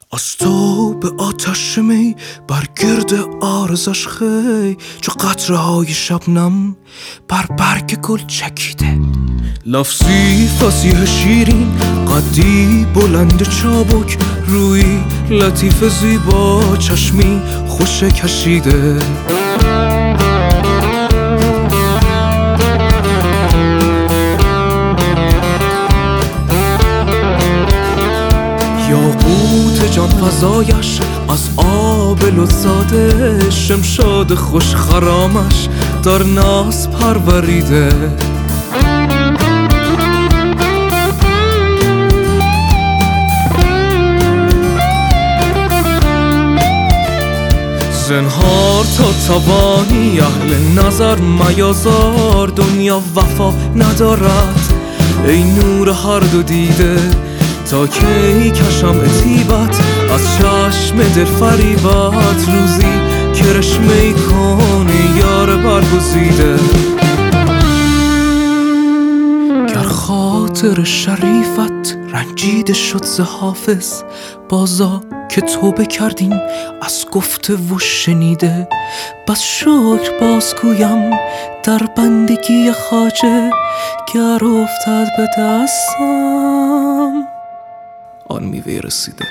از تو به آتش می بر گرد آرزش خی، چو قطره های شبنم بر برگ گل چکیده. لفظی فصیح شیرین قدی بلند چابک، روی لطیف زیبا چشمی خوش کشیده. یاقوت جان فزایش از آب لطزاده، شمشاد خوش خرامش در ناز پروریده. زنهار تا توانی اهل نظر میازار، دنیا وفا ندارد ای نور هر دو دیده. تا کی کشم عتیبت از چشم دل فریبت، روزی کرشمه کنی یار برگزیده. گر خاطر شریفت رنجیده شد ز حافظ، بازا که توبه کردیم از گفته و شنیده. بس شکر باز گویم در بندگی خواجه، گر افتد به دستم آن میوه رسیده.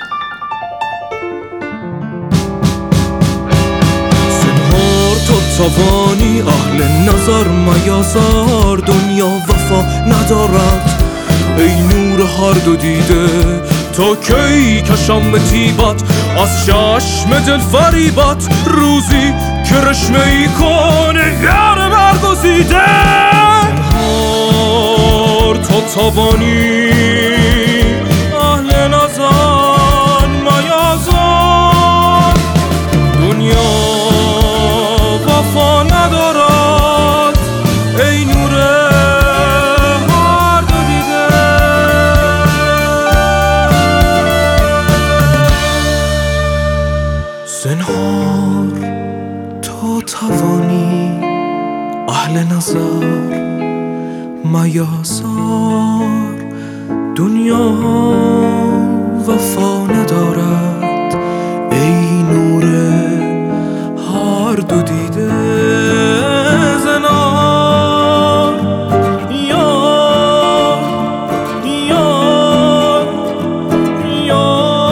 زنهار تو توانی اهل نظر میازار، دنیا وفا ندارد ای نور هر دو دیده. تا کی کشم طیبت از چشم دل فریبت، روزی کرشمه ای کنه یار برگزیده. زنهار تو توانی اهل نظر میازار، دنیا وفا ندارد ای نور هر دو دیده. زنهار تو توانی اهل نظر میازار، دنیا وفا ندارد ای نور هر دو دیده. زنهار یا یا یا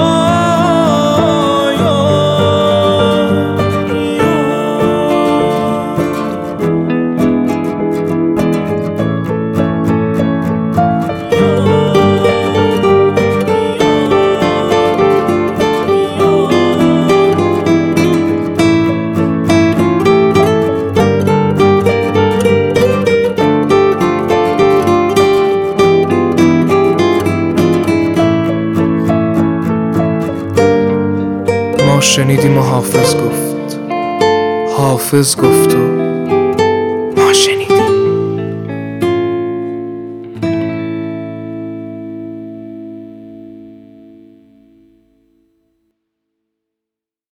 ما شنیدیم و حافظ گفت، حافظ گفت و ما شنیدیم.